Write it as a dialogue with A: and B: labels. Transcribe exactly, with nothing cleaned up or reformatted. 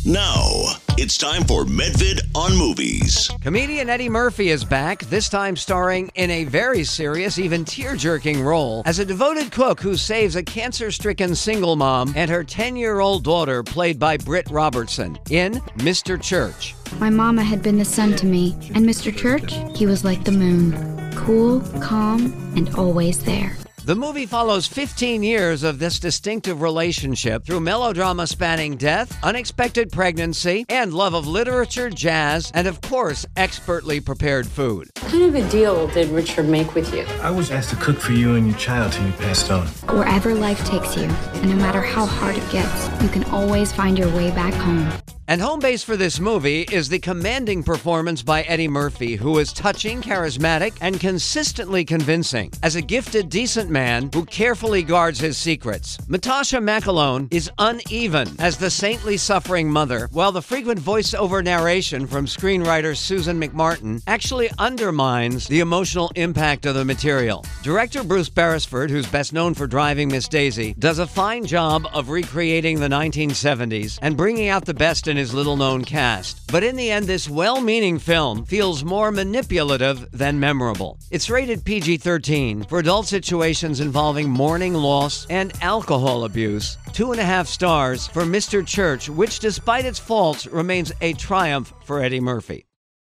A: Now, it's time for Medvid on Movies.
B: Comedian Eddie Murphy is back, this time starring in a very serious, even tear-jerking role as a devoted cook who saves a cancer-stricken single mom and her ten-year-old daughter, played by Britt Robertson, in Mister Church.
C: My mama had been the sun to me, and Mister Church, he was like the moon, cool, calm, and always there.
B: The movie follows fifteen years of this distinctive relationship through melodrama spanning death, unexpected pregnancy, and love of literature, jazz, and of course, expertly prepared food.
D: What kind of a deal did Richard make with you?
E: I was asked to cook for you and your child till you passed on.
C: Wherever life takes you, and no matter how hard it gets, you can always find your way back home.
B: And home base for this movie is the commanding performance by Eddie Murphy, who is touching, charismatic, and consistently convincing as a gifted, decent man who carefully guards his secrets. Natasha McElhone is uneven as the saintly suffering mother, while the frequent voiceover narration from screenwriter Susan McMartin actually undermines the emotional impact of the material. Director Bruce Beresford, who's best known for Driving Miss Daisy, does a fine job of recreating the nineteen seventies and bringing out the best in his little-known cast. But in the end, this well-meaning film feels more manipulative than memorable. It's rated P G thirteen for adult situations involving mourning, loss, and alcohol abuse. Two and a half stars for Mister Church, which, despite its faults, remains a triumph for Eddie Murphy.